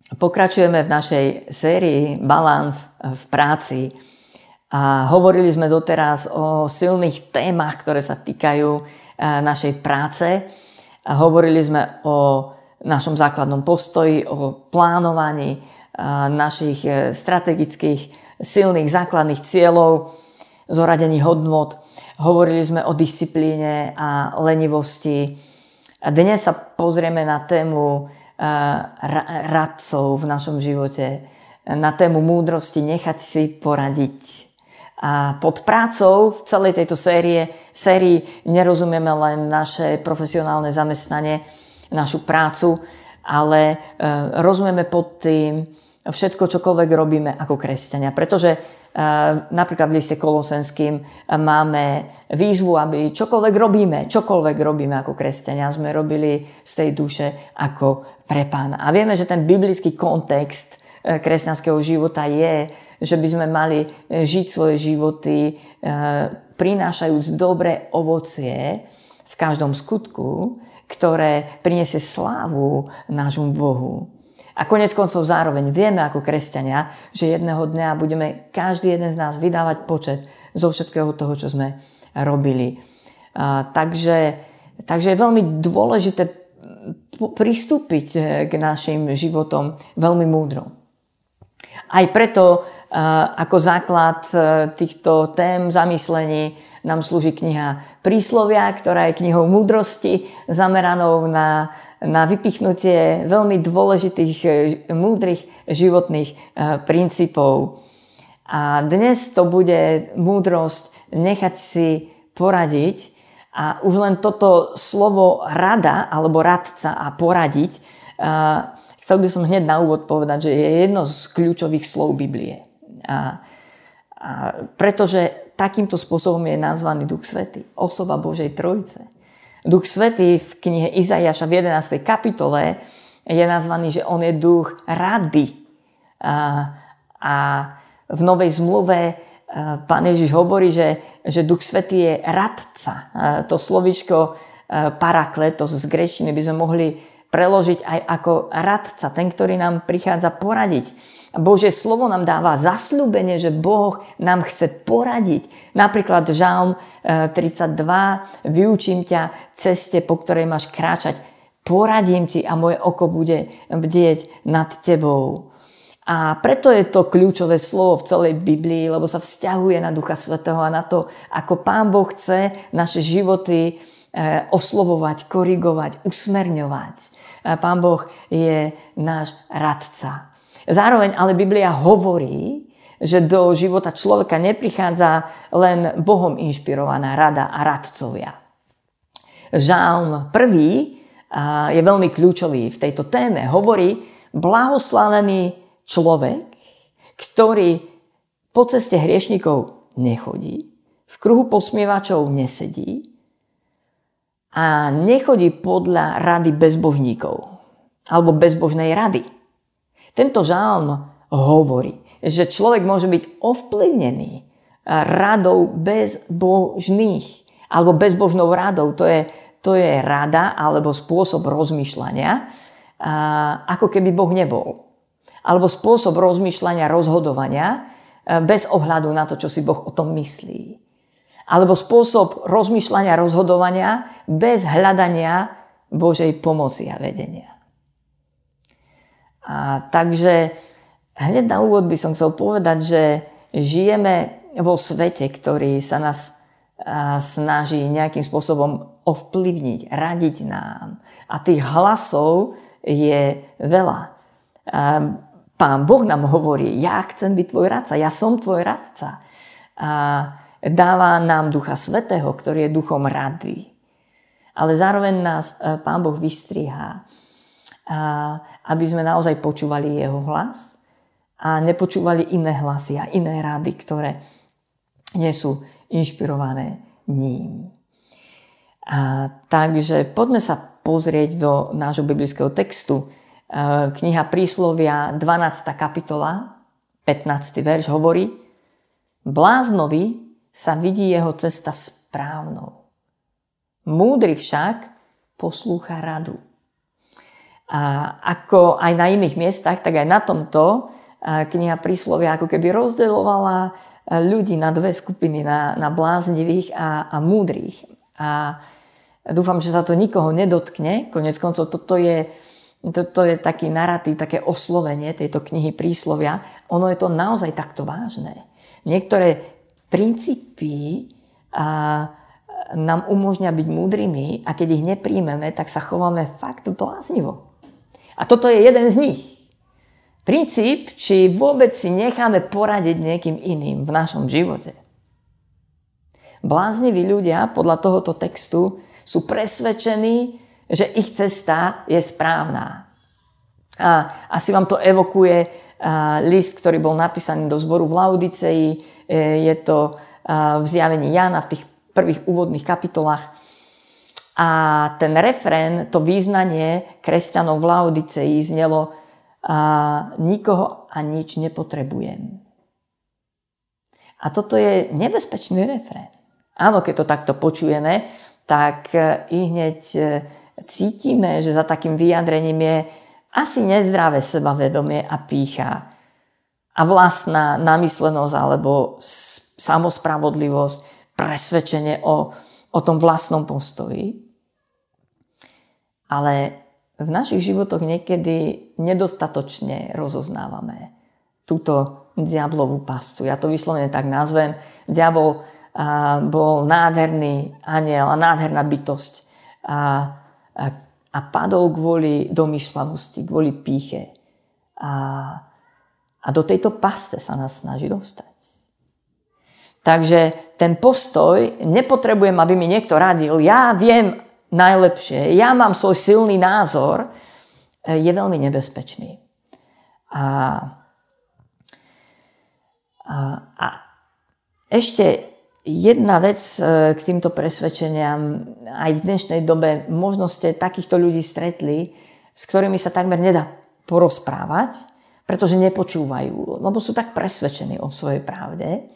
Pokračujeme v našej sérii Balans v práci a hovorili sme doteraz o silných témach, ktoré sa týkajú našej práce. A hovorili sme o našom základnom postoji, o plánovaní našich strategických silných základných cieľov, zoradení hodnôt. Hovorili sme o disciplíne a lenivosti. A dnes sa pozrieme na tému radcov v našom živote, na tému múdrosti, nechať si poradiť. A pod prácou v celej tejto sérii nerozumieme len naše profesionálne zamestnanie, našu prácu, ale rozumieme pod tým všetko, čokoľvek robíme ako kresťania. Pretože napríklad v liste Kolosenským máme výzvu, aby čokoľvek robíme ako kresťania, sme robili z tej duše ako pre Pána. A vieme, že ten biblický kontext kresťanského života je, že by sme mali žiť svoje životy prinášajúc dobré ovocie v každom skutku, ktoré prinesie slávu nášmu Bohu. A konec koncov zároveň vieme ako kresťania, že jedného dňa budeme každý jeden z nás vydávať počet zo všetkého toho, čo sme robili. Takže je veľmi dôležité pristúpiť k našim životom veľmi múdro. Aj preto ako základ týchto tém zamyslení nám slúži kniha Príslovia, ktorá je knihou múdrosti zameranou na vypichnutie veľmi dôležitých, múdrych životných princípov. A dnes to bude múdrosť nechať si poradiť. A už len toto slovo rada, alebo radca a poradiť, chcel by som hneď na úvod povedať, že je jedno z kľúčových slov Biblie. Pretože takýmto spôsobom je nazvaný Duch Svätý, osoba Božej Trojice. Duch Svätý v knihe Izaiáša v 11. kapitole je nazvaný, že on je duch rady. A v Novej zmluve Pán Ježiš hovorí, že Duch Svätý je radca. To slovíčko parakletos z gréčtiny by sme mohli preložiť aj ako radca, ten, ktorý nám prichádza poradiť. Božie slovo nám dáva zasľúbenie, že Boh nám chce poradiť. Napríklad Žalm 32, vyučím ťa ceste, po ktorej máš kráčať. Poradím ti a moje oko bude bdieť nad tebou. A preto je to kľúčové slovo v celej Biblii, lebo sa vzťahuje na Ducha Svätého a na to, ako Pán Boh chce naše životy oslovovať, korigovať, usmerňovať. Pán Boh je náš radca. Zároveň ale Biblia hovorí, že do života človeka neprichádza len Bohom inšpirovaná rada a radcovia. Žalm 1 je veľmi kľúčový v tejto téme. Hovorí, blahoslavený človek, ktorý po ceste hriešnikov nechodí, v kruhu posmievačov nesedí a nechodí podľa rady bezbožníkov alebo bezbožnej rady. Tento žalm hovorí, že človek môže byť ovplyvnený radou bezbožných alebo bezbožnou radou. To je rada alebo spôsob rozmýšľania, ako keby Boh nebol. Alebo spôsob rozmýšľania, rozhodovania bez ohľadu na to, čo si Boh o tom myslí. Alebo spôsob rozmýšľania, rozhodovania bez hľadania Božej pomoci a vedenia. Takže hneď na úvod by som chcel povedať, že žijeme vo svete, ktorý sa nás snaží nejakým spôsobom ovplyvniť, radiť nám. A tých hlasov je veľa. Pán Boh nám hovorí, ja chcem byť tvoj radca, ja som tvoj radca. A dáva nám Ducha Svätého, ktorý je duchom rady. Ale zároveň nás Pán Boh vystrihá, aby sme naozaj počúvali jeho hlas a nepočúvali iné hlasy a iné rady, ktoré nie sú inšpirované ním. Takže poďme sa pozrieť do nášho biblického textu. Kniha Príslovia, 12. kapitola, 15. verš hovorí: bláznovi sa vidí jeho cesta správnou. Múdry však poslúcha radu. A ako aj na iných miestach, tak aj na tomto kniha Príslovia ako keby rozdeľovala ľudí na dve skupiny, na bláznivých a múdrych. A dúfam, že sa to nikoho nedotkne. Koniec koncov toto je taký naratív, také oslovenie tejto knihy Príslovia. Ono je to naozaj takto vážne. Niektoré princípy nám umožňa byť múdrymi a keď ich nepríjmeme, tak sa chováme fakt bláznivo. A toto je jeden z nich. Princíp, či vôbec si necháme poradiť niekým iným v našom živote. Blázniví ľudia podľa tohoto textu sú presvedčení, že ich cesta je správna. A asi vám to evokuje list, ktorý bol napísaný do zboru v Laodicei. Je to v zjavení Jána v tých prvých úvodných kapitolách. A ten refrén, to význanie kresťanov v Laodicei znelo: nikoho a nič nepotrebujem. A toto je nebezpečný refrén. Áno, keď to takto počujeme, tak i hneď cítime, že za takým vyjadrením je asi nezdravé sebavedomie a pýcha a vlastná namyslenosť alebo samospravodlivosť, presvedčenie o tom vlastnom postoji. Ale v našich životoch niekedy nedostatočne rozoznávame túto diablovú pascu. Ja to vyslovene tak nazvem. Diabol bol nádherný anjel a nádherná bytosť a padol kvôli domýšľavosti, kvôli pýche. A do tejto pasce sa nás snaží dostať. Takže ten postoj, nepotrebujem, aby mi niekto radil, ja viem najlepšie, ja mám svoj silný názor, je veľmi nebezpečný. A ešte jedna vec k týmto presvedčeniam, aj v dnešnej dobe možno ste takýchto ľudí stretli, s ktorými sa takmer nedá porozprávať, pretože nepočúvajú, lebo sú tak presvedčení o svojej pravde.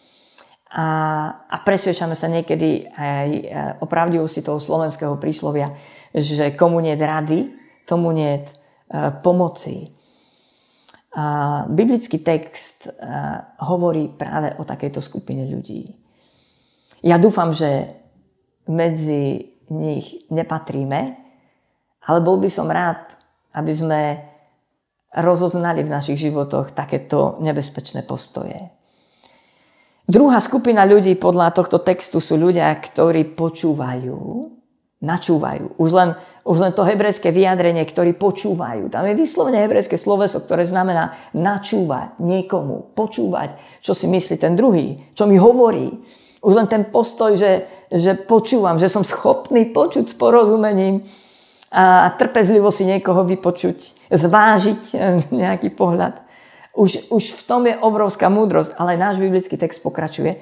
A presvedčame sa niekedy aj o pravdivosti toho slovenského príslovia, že komu niet rady, tomu niet pomoci. Biblický text hovorí práve o takejto skupine ľudí. Ja dúfam, že medzi nich nepatríme, ale bol by som rád, aby sme rozoznali v našich životoch takéto nebezpečné postoje. Druhá skupina ľudí podľa tohto textu sú ľudia, ktorí počúvajú, načúvajú. Už len to hebrejské vyjadrenie, ktorí počúvajú. Tam je vyslovene hebrejské sloveso, ktoré znamená načúvať niekomu, počúvať, čo si myslí ten druhý, čo mi hovorí. Už len ten postoj, že počúvam, že som schopný počuť s porozumením a trpezlivo si niekoho vypočuť, zvážiť nejaký pohľad. Už v tom je obrovská múdrosť, ale náš biblický text pokračuje.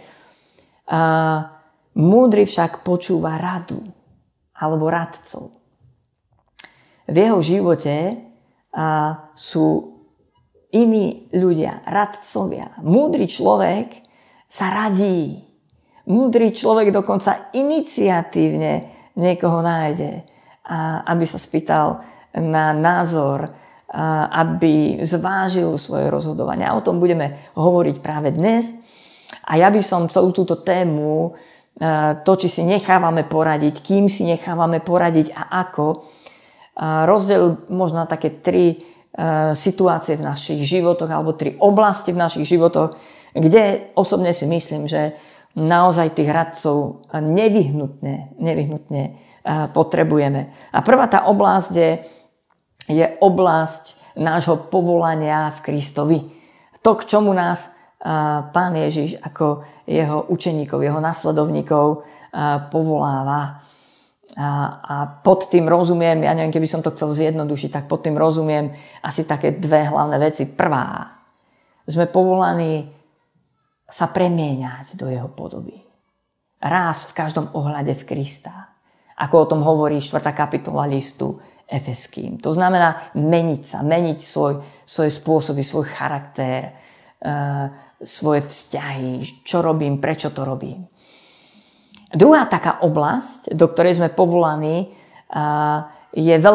Múdry však počúva radu alebo radcov. V jeho živote sú iní ľudia, radcovia. Múdry človek sa radí. Múdry človek dokonca iniciatívne niekoho nájde, aby sa spýtal na názor, aby zvážil svoje rozhodovanie. O tom budeme hovoriť práve dnes. A ja by som celú túto tému, to, či si nechávame poradiť, kým si nechávame poradiť a ako, rozdelil možno na také 3 situácie v našich životoch alebo 3 oblasti v našich životoch, kde osobne si myslím, že naozaj tých radcov nevyhnutne potrebujeme. A prvá tá oblasť je oblasť nášho povolania v Kristovi. To, k čomu nás Pán Ježiš ako jeho učeníkov, jeho nasledovníkov povoláva. A pod tým rozumiem, ja neviem, keby som to chcel zjednodušiť, tak pod tým rozumiem asi také 2 hlavné veci. Prvá, sme povolaní sa premieňať do jeho podoby. Raz v každom ohľade v Krista. Ako o tom hovorí 4. kapitola listu Efeským. To znamená meniť sa, meniť svoje spôsoby, svoj charakter, svoje vzťahy, čo robím, prečo to robím. Druhá taká oblasť, do ktorej sme povolaní, je veľké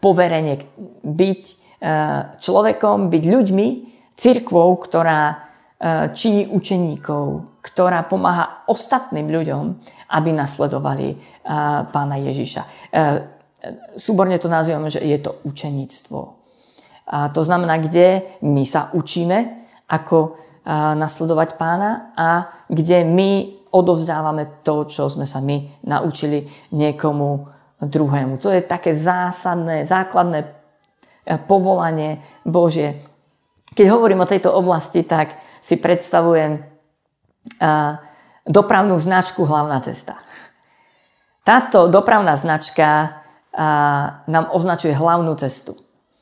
poverenie byť človekom, byť ľuďmi, cirkvou, ktorá činí učeníkov, ktorá pomáha ostatným ľuďom, aby nasledovali Pána Ježiša. Súborne to nazývame, že je to učeníctvo. A to znamená, kde my sa učíme, ako nasledovať Pána a kde my odovzdávame to, čo sme sa my naučili niekomu druhému. To je také zásadné, základné povolanie Božie. Keď hovorím o tejto oblasti, tak si predstavujem dopravnú značku Hlavná cesta. Táto dopravná značka nám označuje hlavnú cestu.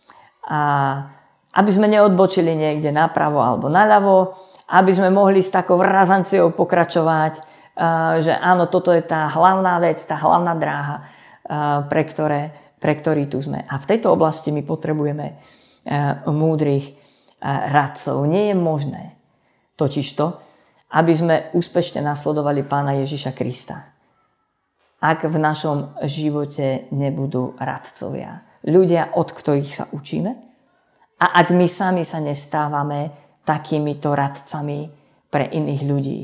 Aby sme neodbočili niekde napravo alebo naľavo, aby sme mohli s takou razanciou pokračovať, že áno, toto je tá hlavná vec, tá hlavná dráha, pre ktorý tu sme. A v tejto oblasti my potrebujeme múdrych radcov. Nie je možné totižto, aby sme úspešne nasledovali Pána Ježiša Krista, ak v našom živote nebudú radcovia. Ľudia, od ktorých sa učíme, a ak my sami sa nestávame takýmito radcami pre iných ľudí.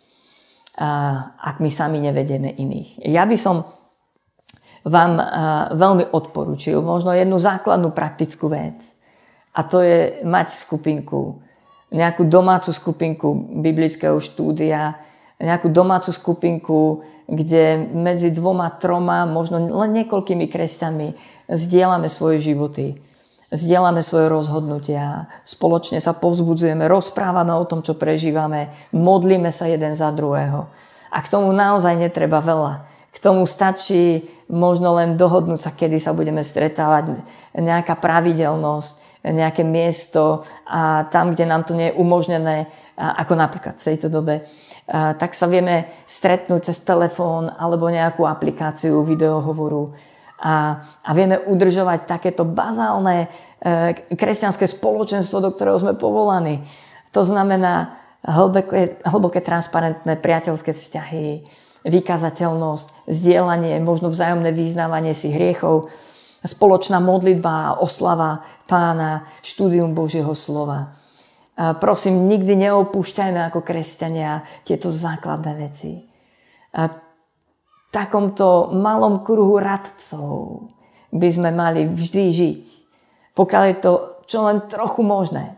Ak my sami nevedieme iných. Ja by som vám veľmi odporúčil možno jednu základnú praktickú vec. A to je mať skupinku. Nejakú domácu skupinku biblického štúdia, nejakú domácu skupinku, kde medzi 2-3, možno len niekoľkými kresťanmi zdieľame svoje životy, zdieľame svoje rozhodnutia, spoločne sa povzbudzujeme, rozprávame o tom, čo prežívame, modlíme sa jeden za druhého. A k tomu naozaj netreba veľa. K tomu stačí možno len dohodnúť sa, kedy sa budeme stretávať, nejaká pravidelnosť, nejaké miesto a tam, kde nám to nie je umožnené, ako napríklad v tejto dobe, tak sa vieme stretnúť cez telefón alebo nejakú aplikáciu videohovoru a vieme udržovať takéto bazálne kresťanské spoločenstvo, do ktorého sme povolaní. To znamená hlboké transparentné priateľské vzťahy, vykazateľnosť, zdieľanie, možno vzájomné vyznávanie si hriechov, spoločná modlitba a oslava Pána, štúdium Božieho slova. Prosím, nikdy neopúšťajme ako kresťania tieto základné veci. V takomto malom kruhu radcov by sme mali vždy žiť, pokiaľ je to čo len trochu možné.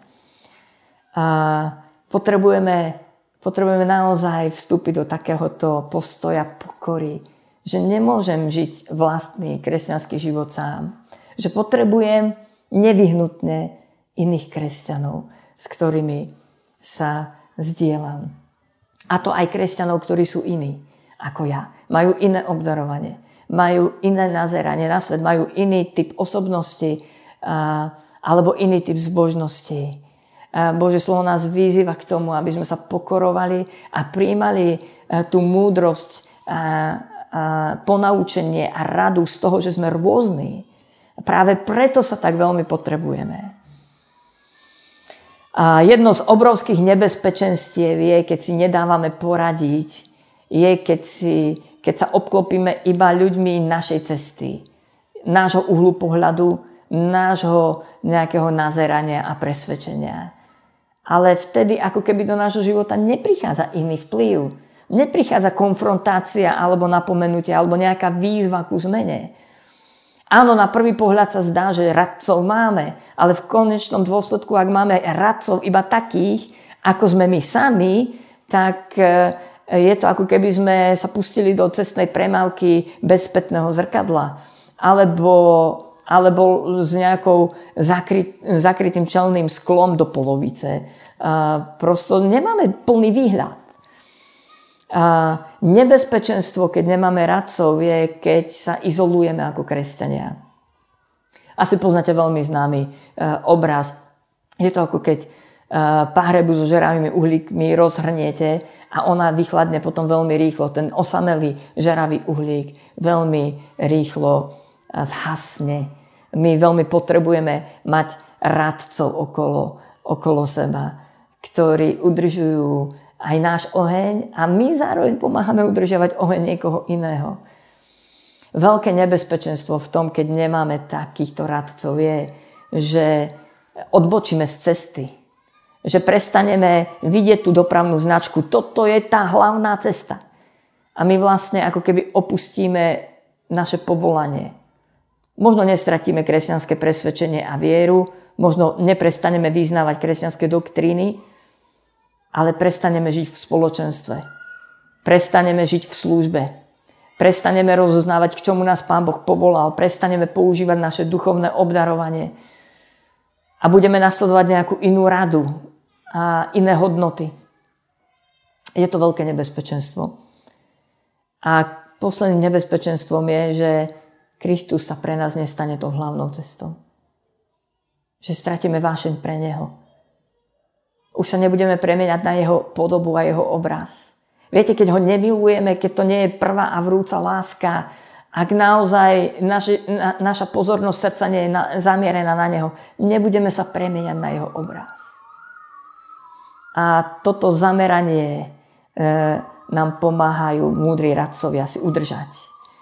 Potrebujeme naozaj vstúpiť do takéhoto postoja pokory, že nemôžem žiť vlastný kresťanský život sám. Že potrebujem nevyhnutne iných kresťanov, s ktorými sa zdieľam. A to aj kresťanov, ktorí sú iní ako ja. Majú iné obdarovanie, majú iné nazeranie na svet, majú iný typ osobnosti alebo iný typ zbožnosti. Božie slovo nás vyzýva k tomu, aby sme sa pokorovali a prijímali tú múdrosť, ponaučenie a radu z toho, že sme rôzni. Práve preto sa tak veľmi potrebujeme. A jedno z obrovských nebezpečenstiev je, keď si nedávame poradiť, je, keď sa obklopíme iba ľuďmi našej cesty, nášho uhlu pohľadu, nášho nejakého nazerania a presvedčenia. Ale vtedy, ako keby do nášho života neprichádza iný vplyv, neprichádza konfrontácia alebo napomenutie, alebo nejaká výzva ku zmene. Áno, na prvý pohľad sa zdá, že radcov máme, ale v konečnom dôsledku, ak máme radcov iba takých, ako sme my sami, tak je to ako keby sme sa pustili do cestnej premávky bez spätného zrkadla. Alebo s nejakou zakrytým čelným sklom do polovice. Prosto nemáme plný výhľad. Nebezpečenstvo, keď nemáme radcov, je, keď sa izolujeme ako kresťania. Asi poznáte veľmi známy obraz. Je to ako keď páhrebu so žeravými uhlíkmi rozhrniete a ona vychladne potom veľmi rýchlo. Ten osamelý žeravý uhlík veľmi rýchlo zhasne. My veľmi potrebujeme mať radcov okolo seba, ktorí udržujú aj náš oheň a my zároveň pomáhame udržiavať oheň niekoho iného. veľké nebezpečenstvo v tom, keď nemáme takýchto radcov, je, že odbočíme z cesty. Že prestaneme vidieť tú dopravnú značku. Toto je tá hlavná cesta. A my vlastne ako keby opustíme naše povolanie. Možno nestratíme kresťanské presvedčenie a vieru, možno neprestaneme vyznávať kresťanské doktríny, ale prestaneme žiť v spoločenstve. Prestaneme žiť v službe. Prestaneme rozoznávať, k čomu nás Pán Boh povolal. Prestaneme používať naše duchovné obdarovanie. A budeme nasledovať nejakú inú radu a iné hodnoty. Je to veľké nebezpečenstvo. A posledným nebezpečenstvom je, že Kristus sa pre nás nestane tou hlavnou cestou. Že stratíme vášeň pre Neho. Už sa nebudeme premieňať na Jeho podobu a Jeho obraz. Viete, keď Ho nemilujeme, keď to nie je prvá a vrúca láska, ak naozaj naša pozornosť srdca nie je zamierená na Neho, nebudeme sa premieňať na Jeho obraz. A toto zameranie nám pomáhajú múdri radcovia si udržať.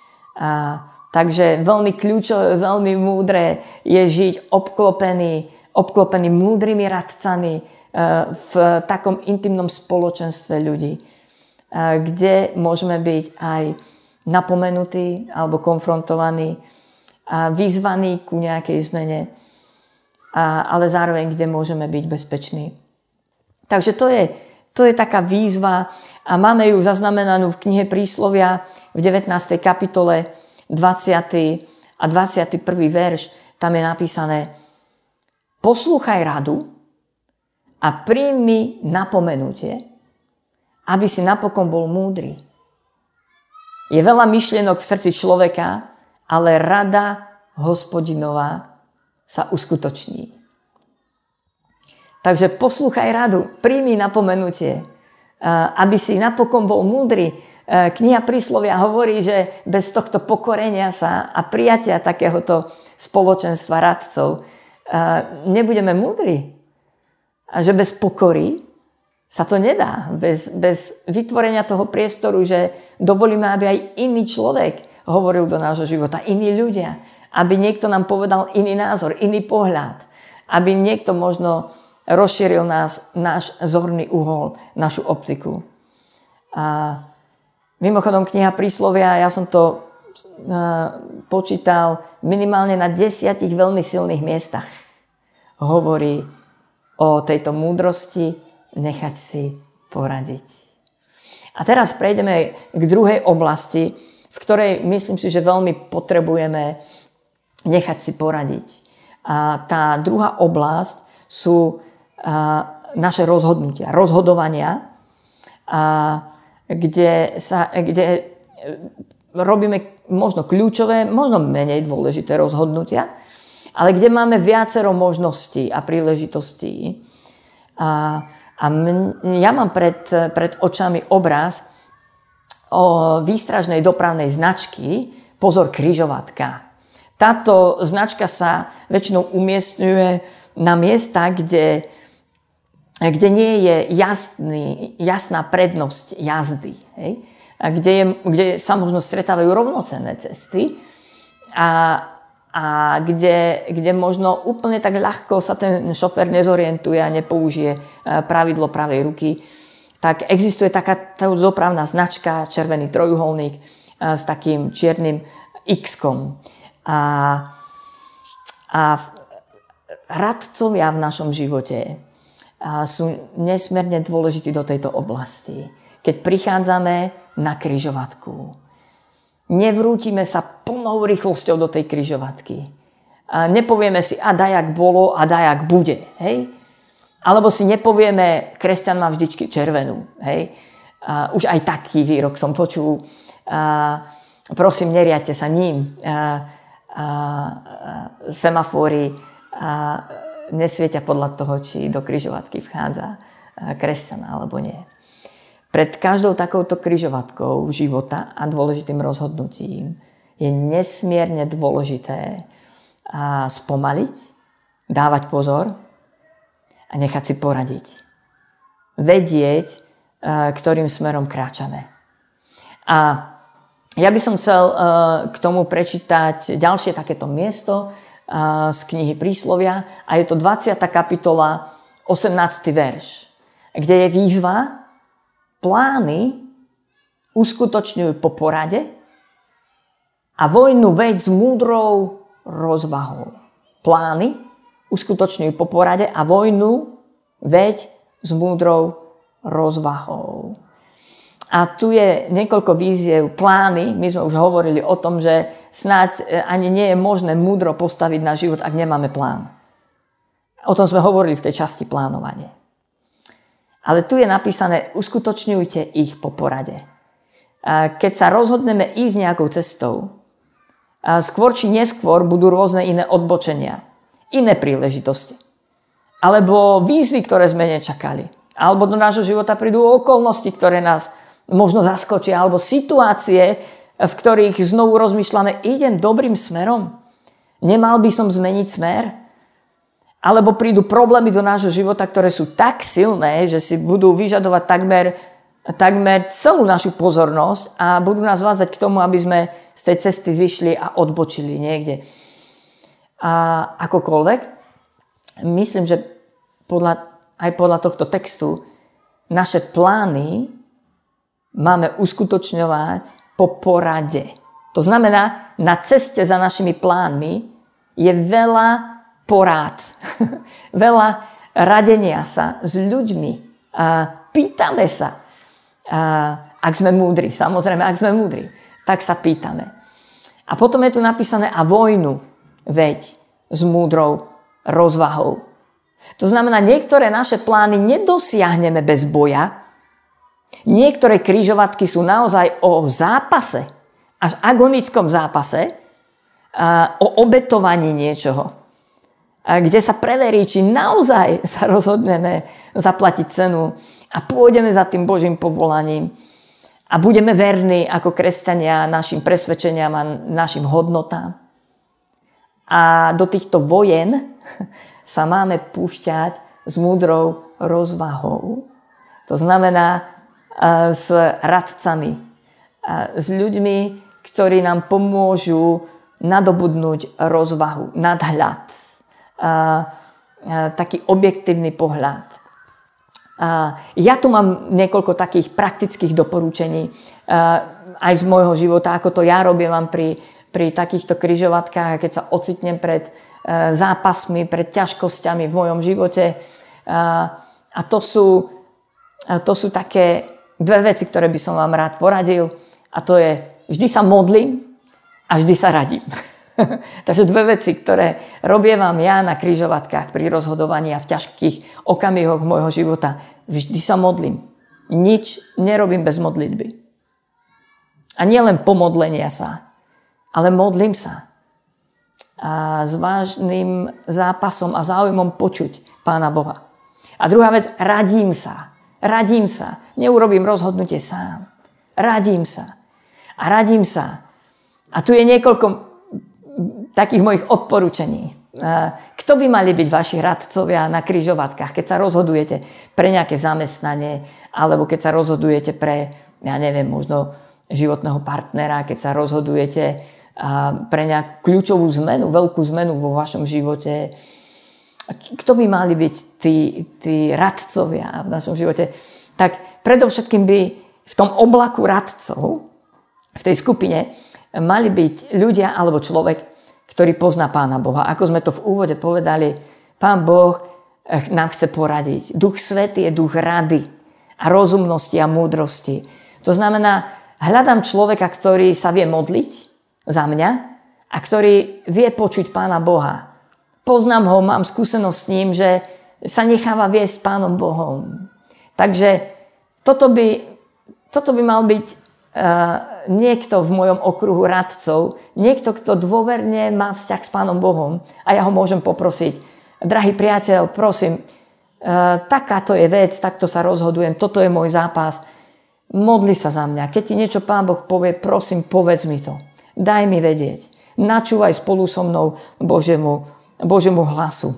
Takže veľmi kľúčové, veľmi múdre je žiť obklopený múdrymi radcami v takom intimnom spoločenstve ľudí, kde môžeme byť aj napomenutí alebo konfrontovaní a vyzvaní ku nejakej zmene, ale zároveň, kde môžeme byť bezpeční. Takže to je taká výzva a máme ju zaznamenanú v knihe Príslovia v 19. kapitole 20. a 21. verš. Tam je napísané: Poslúchaj radu a príjmi napomenutie, aby si napokon bol múdry. Je veľa myšlienok v srdci človeka, ale rada Hospodinová sa uskutoční. Takže poslúchaj radu, príjmi napomenutie, aby si napokon bol múdry. Kniha Príslovia hovorí, že bez tohto pokorenia sa a prijatia takéhoto spoločenstva radcov nebudeme múdri. A že bez pokory sa to nedá. Bez vytvorenia toho priestoru, že dovolíme, aby aj iný človek hovoril do nášho života, iní ľudia. Aby niekto nám povedal iný názor, iný pohľad. Aby niekto možno rozšíril náš zorný uhol, našu optiku. A mimochodom kniha Príslovia, ja som to počítal minimálne na 10 veľmi silných miestach. Hovorí o tejto múdrosti nechať si poradiť. A teraz prejdeme k druhej oblasti, v ktorej myslím si, že veľmi potrebujeme nechať si poradiť. A tá druhá oblasť sú naše rozhodnutia, rozhodovania, kde robíme možno kľúčové, možno menej dôležité rozhodnutia, ale kde máme viacero možností a príležitostí. Ja mám pred očami obraz o výstražnej dopravnej značky Pozor, križovatka. Táto značka sa väčšinou umiestňuje na miesta, kde nie je jasná prednosť jazdy. Hej? A kde sa možno stretávajú rovnocenné cesty a kde možno úplne tak ľahko sa ten šofér nezorientuje a nepoužije pravidlo pravej ruky. Tak existuje taká dopravná značka, červený trojuholník s takým čiernym X-kom. A radcovia v našom živote sú nesmierne dôležití do tejto oblasti. Keď prichádzame na križovatku, nevrútime sa plnou rýchlosťou do tej križovatky. Nepovieme si, a dajak bolo, a dajak bude. Hej? Alebo si nepovieme, kresťan má vždycky červenú. Hej? Už aj taký výrok som počul. Prosím, neriadte sa ním. Semafóry nesvietia podľa toho, či do križovatky vchádza kresťan alebo nie. Pred každou takouto križovatkou života a dôležitým rozhodnutím je nesmierne dôležité spomaliť, dávať pozor a nechať si poradiť. Vedieť, ktorým smerom kráčame. A Ja by som chcel k tomu prečítať ďalšie takéto miesto z knihy Príslovia a je to 20. kapitola, 18. verš, kde je výzva: plány uskutočňuj po porade a vojnu veď s múdrou rozvahou. Plány uskutočňuj po porade a vojnu veď s múdrou rozvahou. A tu je niekoľko víziev, plány. My sme už hovorili o tom, že snáď ani nie je možné múdro postaviť na život, ak nemáme plán. O tom sme hovorili v tej časti plánovania. Ale tu je napísané: uskutočňujte ich po porade. Keď sa rozhodneme ísť nejakou cestou, skôr či neskôr budú rôzne iné odbočenia, iné príležitosti. Alebo výzvy, ktoré sme nečakali. Alebo do nášho života prídu okolnosti, ktoré nás možno zaskočia, alebo situácie, v ktorých znovu rozmýšľame: idem dobrým smerom? Nemal by som zmeniť smer? Alebo prídu problémy do nášho života, ktoré sú tak silné, že si budú vyžadovať takmer celú našu pozornosť a budú nás vádzať k tomu, aby sme z tej cesty zišli a odbočili niekde. A akokoľvek, myslím, že aj podľa tohto textu naše plány máme uskutočňovať po porade. To znamená, na ceste za našimi plánmi je veľa porád, veľa radenia sa s ľuďmi. Pýtame sa, ak sme múdri, samozrejme, ak sme múdri, tak sa pýtame. A potom je tu napísané: a vojnu veď s múdrou rozvahou. To znamená, niektoré naše plány nedosiahneme bez boja. Niektoré križovatky sú naozaj o zápase, až agonickom zápase, o obetovaní niečoho, kde sa preverí, či naozaj sa rozhodneme zaplatiť cenu a pôjdeme za tým Božím povolaním a budeme verní ako kresťania našim presvedčeniam a našim hodnotám. A do týchto vojen sa máme púšťať s múdrou rozvahou. To znamená s radcami, s ľuďmi, ktorí nám pomôžu nadobudnúť rozvahu, nadhľad, taký objektívny pohľad. Ja tu mám niekoľko takých praktických doporučení aj z môjho života, ako to ja robím, mám pri takýchto križovatkách, keď sa ocitnem pred zápasmi, pred ťažkosťami v mojom živote. A to sú také dve veci, ktoré by som vám rád poradil. A to je: vždy sa modlím a vždy sa radím. Takže dve veci, ktoré robievam ja na križovatkách pri rozhodovaní a v ťažkých okamihoch môjho života. Vždy sa modlím. Nič nerobím bez modlitby. A nie len pomodlenia sa, ale modlím sa. A s vážnym zápasom a záujmom počuť Pána Boha. A druhá vec: radím sa. Radím sa. Neurobím rozhodnutie sám. Radím sa. A radím sa. A tu je niekoľko takých mojich odporúčaní. Kto by mali byť vaši radcovia na križovatkách, keď sa rozhodujete pre nejaké zamestnanie, alebo keď sa rozhodujete pre, ja neviem, možno životného partnera, keď sa rozhodujete pre nejakú kľúčovú zmenu, veľkú zmenu vo vašom živote. Kto by mali byť tí radcovia v našom živote? Tak predovšetkým by v tom oblaku radcov, v tej skupine, mali byť ľudia alebo človek, ktorý pozná Pána Boha. Ako sme to v úvode povedali, Pán Boh nám chce poradiť. Duch Svätý je duch rady a rozumnosti a múdrosti. To znamená, hľadám človeka, ktorý sa vie modliť za mňa a ktorý vie počuť Pána Boha. Poznám ho, mám skúsenosť s ním, že sa necháva viesť Pánom Bohom. Takže toto by mal byť niekto v mojom okruhu radcov, niekto, kto dôverne má vzťah s Pánom Bohom a ja ho môžem poprosiť: drahý priateľ, prosím, takáto je vec, takto sa rozhodujem, toto je môj zápas, modli sa za mňa. Keď ti niečo Pán Boh povie, prosím, povedz mi to. Daj mi vedieť. Načúvaj spolu so mnou Božiemu hlasu.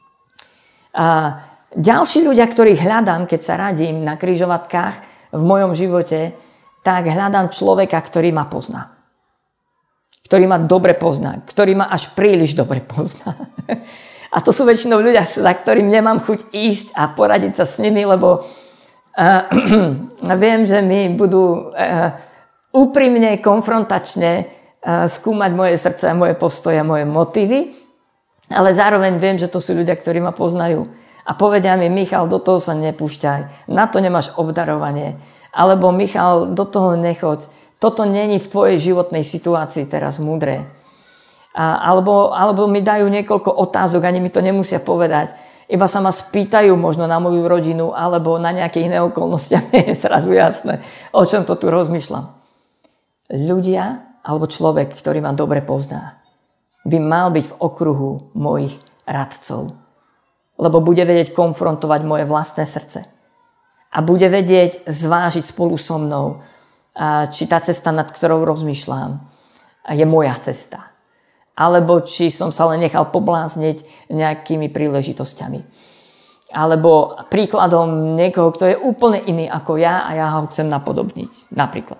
A ďalší ľudia, ktorých hľadám, keď sa radím na križovatkách v mojom živote, tak hľadám človeka, ktorý ma pozná. Ktorý ma dobre pozná. Ktorý ma až príliš dobre pozná. A to sú väčšinou ľudia, za ktorým nemám chuť ísť a poradiť sa s nimi, lebo viem, že mi budú úprimne, konfrontačne skúmať moje srdce a moje postoje a moje motívy. Ale zároveň viem, že to sú ľudia, ktorí ma poznajú. A povedia mi, Michal, do toho sa nepúšťaj. Na to nemáš obdarovanie. Alebo Michal, do toho nechoď. Toto není v tvojej životnej situácii teraz múdre. Alebo mi dajú niekoľko otázok, ani mi to nemusia povedať. Iba sa ma spýtajú možno na moju rodinu alebo na nejaké iné okolnosti. A mne je zrazu jasné, o čom to tu rozmýšľam. Ľudia alebo človek, ktorý ma dobre pozná, by mal byť v okruhu mojich radcov. Lebo bude vedieť konfrontovať moje vlastné srdce. A bude vedieť zvážiť spolu so mnou, či tá cesta, nad ktorou rozmýšľam, je moja cesta. Alebo či som sa len nechal poblázniť nejakými príležitosťami. Alebo príkladom niekoho, kto je úplne iný ako ja a ja ho chcem napodobniť. Napríklad.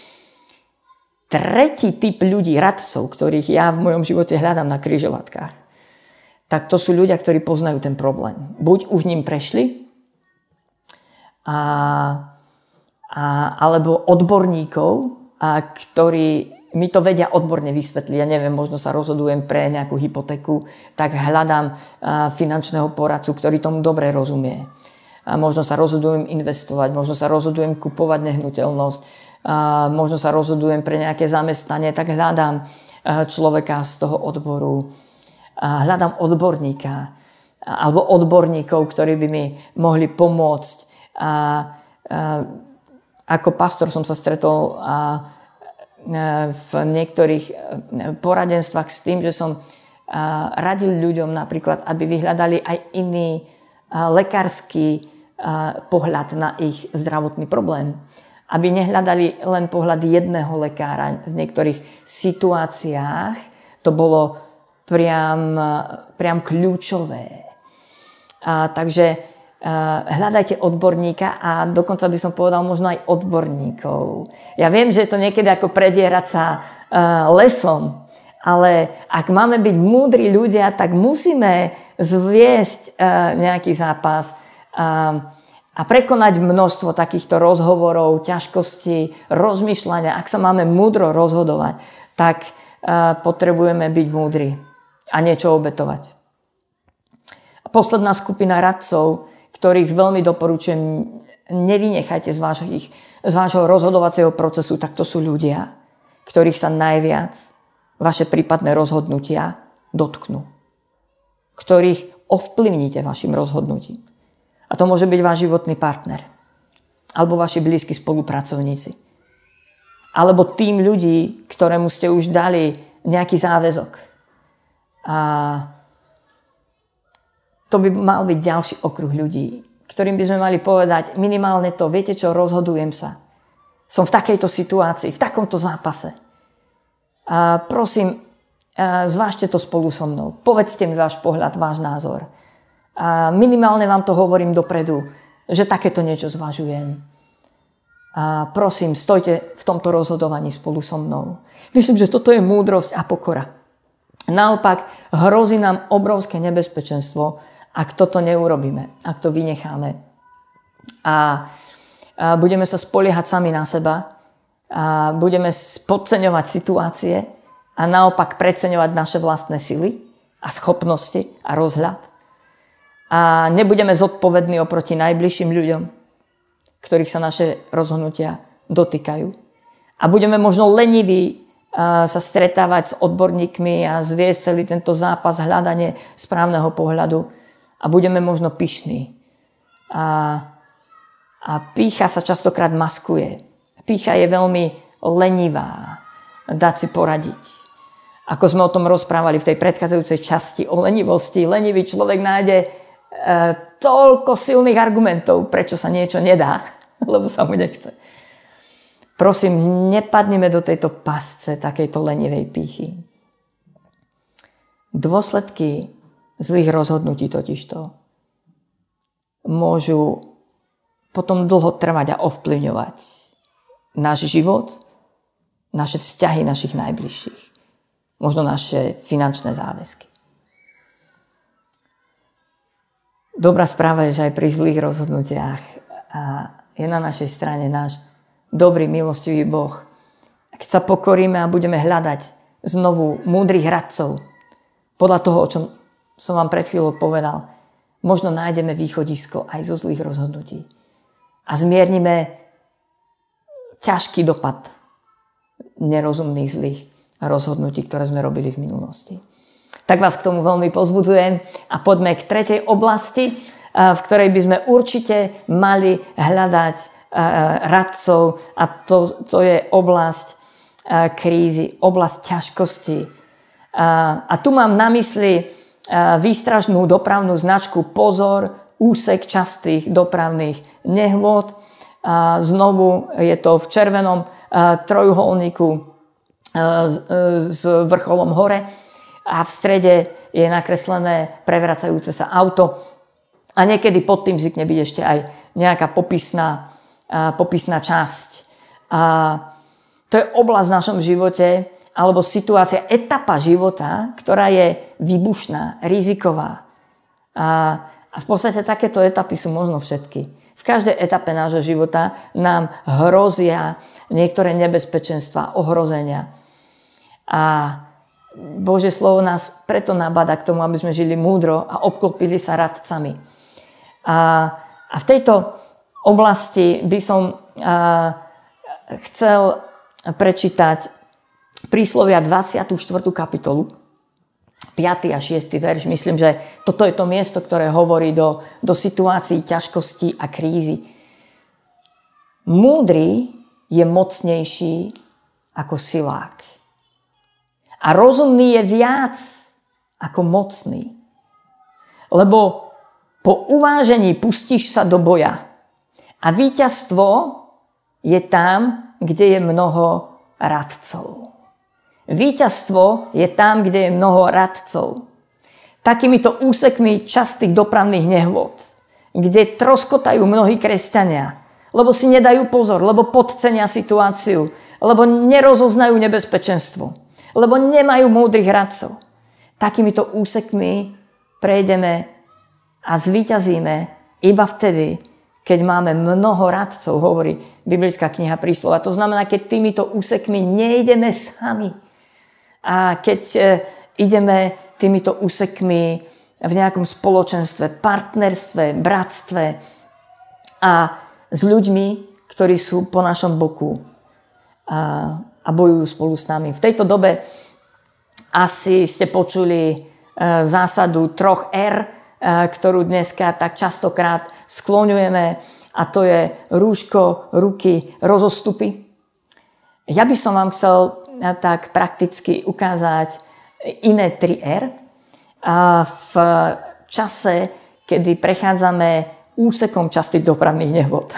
Tretí typ ľudí, radcov, ktorých ja v mojom živote hľadám na križovatkách, tak to sú ľudia, ktorí poznajú ten problém. Buď už ním prešli, alebo odborníkov, ktorí mi to vedia odborne vysvetliť. Ja neviem, možno sa rozhodujem pre nejakú hypotéku, tak hľadám finančného poradcu, ktorý tomu dobre rozumie. Možno sa rozhodujem investovať, možno sa rozhodujem kupovať nehnuteľnosť, možno sa rozhodujem pre nejaké zamestnanie, tak hľadám človeka z toho odboru. Hľadám odborníka alebo odborníkov, ktorí by mi mohli pomôcť. Ako pastor som sa stretol v niektorých poradenstvách s tým, že som radil ľuďom napríklad, aby vyhľadali aj iný lekársky pohľad na ich zdravotný problém. Aby nehľadali len pohľad jedného lekára. V niektorých situáciách to bolo priam kľúčové. Takže hľadajte odborníka a dokonca by som povedal možno aj odborníkov. Ja viem, že je to niekedy ako predierať sa lesom, ale ak máme byť múdri ľudia, tak musíme zviesť nejaký zápas a prekonať množstvo takýchto rozhovorov, ťažkostí, rozmýšľania. Ak sa máme múdro rozhodovať, tak potrebujeme byť múdri a niečo obetovať. A posledná skupina radcov, ktorých veľmi doporučujem, nevynechajte z vášho rozhodovacieho procesu, tak to sú ľudia, ktorých sa najviac vaše prípadné rozhodnutia dotknú. Ktorých ovplyvníte vašim rozhodnutím. A to môže byť váš životný partner. Alebo vaši blízki spolupracovníci. Alebo tým ľudí, ktorému ste už dali nejaký záväzok. A to by mal byť ďalší okruh ľudí, ktorým by sme mali povedať minimálne to, viete čo, rozhodujem sa. Som v takejto situácii, v takomto zápase. A prosím, zvážte to spolu so mnou. Povedzte mi váš pohľad, váš názor. A minimálne vám to hovorím dopredu, že takéto niečo zvažujem. A prosím, stojte v tomto rozhodovaní spolu so mnou. Myslím, že toto je múdrosť a pokora. Naopak, hrozí nám obrovské nebezpečenstvo, ak toto neurobíme, ak to vynecháme. A budeme sa spoliehať sami na seba, a budeme podceňovať situácie a naopak preceňovať naše vlastné sily a schopnosti a rozhľad. A nebudeme zodpovední oproti najbližším ľuďom, ktorých sa naše rozhodnutia dotýkajú. A budeme možno leniví sa stretávať s odborníkmi a zviesť celý tento zápas, hľadanie správneho pohľadu. A budeme možno pyšní. A pýcha sa častokrát maskuje. Pýcha je veľmi lenivá. Dať si poradiť. Ako sme o tom rozprávali v tej predchádzajúcej časti o lenivosti. Lenivý človek nájde toľko silných argumentov, prečo sa niečo nedá, lebo sa mu nechce. Prosím, nepadnime do tejto pasce takejto lenivej pýchy. Dôsledky zlých rozhodnutí totižto môžu potom dlho trvať a ovplyvňovať náš život, naše vzťahy našich najbližších. Možno naše finančné záväzky. Dobrá správa je, že aj pri zlých rozhodnutiach je na našej strane náš dobrý, milostivý Boh. A keď sa pokoríme a budeme hľadať znovu múdrych radcov, podľa toho, o čom som vám pred chvíľou povedal, možno nájdeme východisko aj zo zlých rozhodnutí. A zmiernime ťažký dopad nerozumných zlých rozhodnutí, ktoré sme robili v minulosti. Tak vás k tomu veľmi povzbudzujem a poďme k tretej oblasti, v ktorej by sme určite mali hľadať radcov, a to je oblasť krízy, oblasť ťažkosti. A tu mám na mysli výstražnú dopravnú značku Pozor, úsek častých dopravných nehôd. Znovu je to v červenom trojuholníku s vrcholom hore a v strede je nakreslené prevracajúce sa auto a niekedy pod tým zvykne byť ešte aj nejaká popisná časť. To je oblasť v našom živote alebo situácia, etapa života, ktorá je výbušná, riziková. A v podstate takéto etapy sú možno všetky. V každej etape nášho života nám hrozia niektoré nebezpečenstvá, ohrozenia. A Božie slovo nás preto nabáda k tomu, aby sme žili múdro a obklopili sa radcami. A v tejto oblasti by som chcel prečítať Príslovia 24. kapitolu, 5. a 6. verš. Myslím, že toto je to miesto, ktoré hovorí do situácií ťažkosti a krízy. Múdry je mocnejší ako silák. A rozumný je viac ako mocný. Lebo po uvážení pustíš sa do boja. A víťazstvo je tam, kde je mnoho radcov. Víťazstvo je tam, kde je mnoho radcov. Takýmito úsekmi častých dopravných nehôd, kde troskotajú mnohí kresťania, lebo si nedajú pozor, lebo podcenia situáciu, lebo nerozoznajú nebezpečenstvo, lebo nemajú múdrych radcov. Takýmito úsekmi prejdeme a zvíťazíme iba vtedy, keď máme mnoho radcov, hovorí biblická kniha Príslova. To znamená, keď týmito úsekmi nejdeme sami. A keď ideme týmito úsekmi v nejakom spoločenstve, partnerstve, bratstve a s ľuďmi, ktorí sú po našom boku a bojujú spolu s nami. V tejto dobe asi ste počuli zásadu 3 R, ktorú dneska tak častokrát skloňujeme, a to je rúško, ruky, rozostupy. Ja by som vám chcel tak prakticky ukázať iné 3 R v čase, kedy prechádzame úsekom častých dopravných nehôd.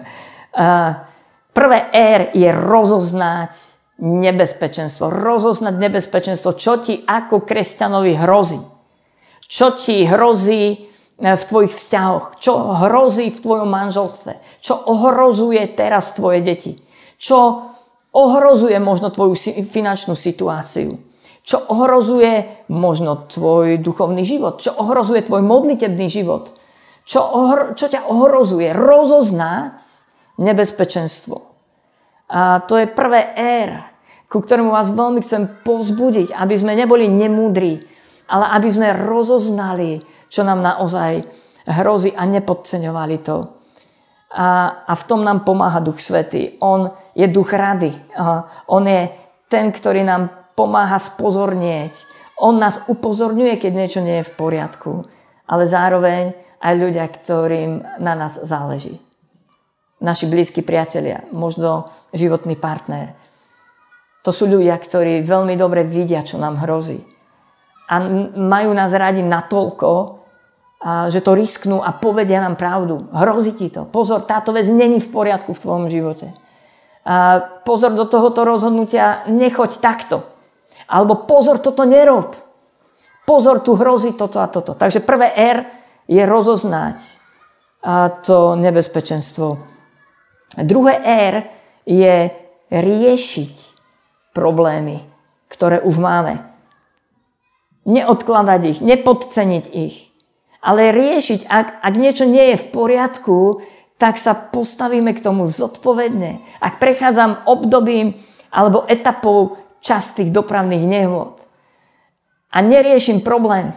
Prvé R je rozoznať nebezpečenstvo. Rozoznať nebezpečenstvo, čo ti ako kresťanovi hrozí. Čo ti hrozí v tvojich vzťahoch. Čo hrozí v tvojom manželstve. Čo ohrozuje teraz tvoje deti. Čo ohrozuje možno tvoju finančnú situáciu. Čo ohrozuje možno tvoj duchovný život. Čo ohrozuje tvoj modlitebný život. Čo ťa ohrozuje. Rozoznať nebezpečenstvo. A to je prvé R, ku ktorému vás veľmi chcem povzbudiť, aby sme neboli nemúdri, ale aby sme rozoznali, čo nám naozaj hrozí a nepodceňovali to. A v tom nám pomáha Duch Svätý. On je duch rady. On je ten, ktorý nám pomáha spozornieť. On nás upozorňuje, keď niečo nie je v poriadku. Ale zároveň aj ľudia, ktorým na nás záleží. Naši blízki priatelia, možno životný partner. To sú ľudia, ktorí veľmi dobre vidia, čo nám hrozí. A majú nás radi natoľko, že to risknú a povedia nám pravdu. Hrozí ti to. Pozor, táto vec není v poriadku v tvojom živote. Pozor, do tohoto rozhodnutia nechoď takto. Alebo pozor, toto nerob. Pozor, tu hrozí toto a toto. Takže prvé R je rozoznať to nebezpečenstvo. Druhé R je riešiť problémy, ktoré už máme. Neodkladať ich, nepodceniť ich, ale riešiť, ak niečo nie je v poriadku, tak sa postavíme k tomu zodpovedne. Ak prechádzam obdobím alebo etapou častých dopravných nehôd a neriešim problém,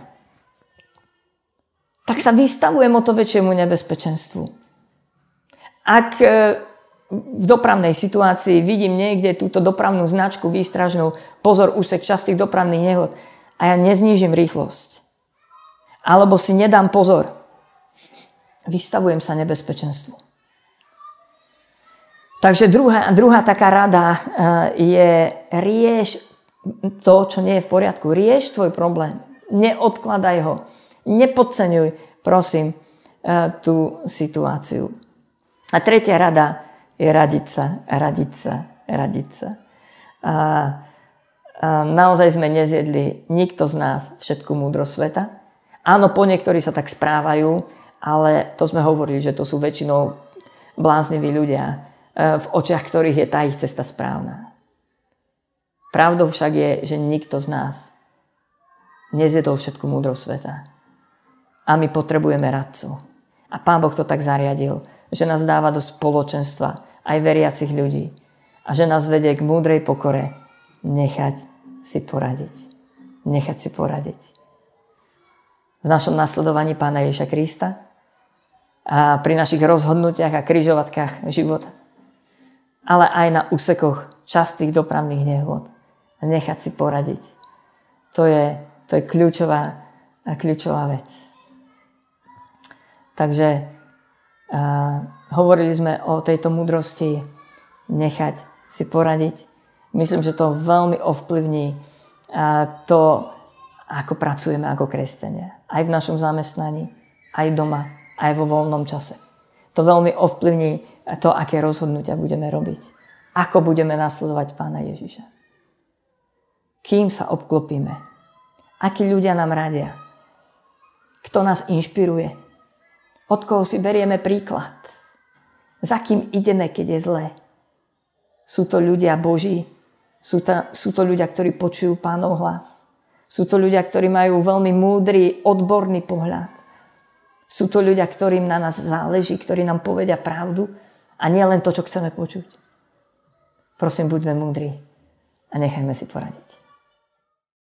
tak sa vystavujem o to väčšiemu nebezpečenstvu. Ak v dopravnej situácii vidím niekde túto dopravnú značku výstražnú, pozor, úsek častých dopravných nehôd, a ja neznížim rýchlosť, alebo si nedám pozor, vystavujem sa nebezpečenstvu. Takže druhá taká rada je rieš to, čo nie je v poriadku. Rieš tvoj problém. Neodkladaj ho. Nepodceňuj, prosím, tú situáciu. A tretia rada je radiť sa. Naozaj sme nezjedli nikto z nás všetku múdrosť sveta. Áno, po niektorí sa tak správajú, ale to sme hovorili, že to sú väčšinou blázniví ľudia, v očiach ktorých je tá ich cesta správna. Pravdou však je, že nikto z nás nezjedol všetku múdrosť sveta. A my potrebujeme radcu. A Pán Boh to tak zariadil, že nás dáva do spoločenstva aj veriacich ľudí. A že nás vedie k múdrej pokore nechať si poradiť. V našom nasledovaní Pána Ježiša Krista a pri našich rozhodnutiach a križovatkách života. Ale aj na úsekoch častých dopravných nehôd. Nechať si poradiť. To je kľúčová vec. Takže hovorili sme o tejto múdrosti nechať si poradiť. Myslím, že to veľmi ovplyvní to, ako pracujeme ako kresťania. Aj v našom zamestnaní, aj doma, aj vo voľnom čase. To veľmi ovplyvní to, aké rozhodnutia budeme robiť. Ako budeme nasledovať Pána Ježiša. Kým sa obklopíme. Akí ľudia nám radia. Kto nás inšpiruje. Od koho si berieme príklad. Za kým ideme, keď je zlé. Sú to ľudia Boží. Sú to ľudia, ktorí počujú Pánov hlas. Sú to ľudia, ktorí majú veľmi múdry, odborný pohľad. Sú to ľudia, ktorým na nás záleží, ktorí nám povedia pravdu a nie len to, čo chceme počuť. Prosím, buďme múdri a nechajme si poradiť.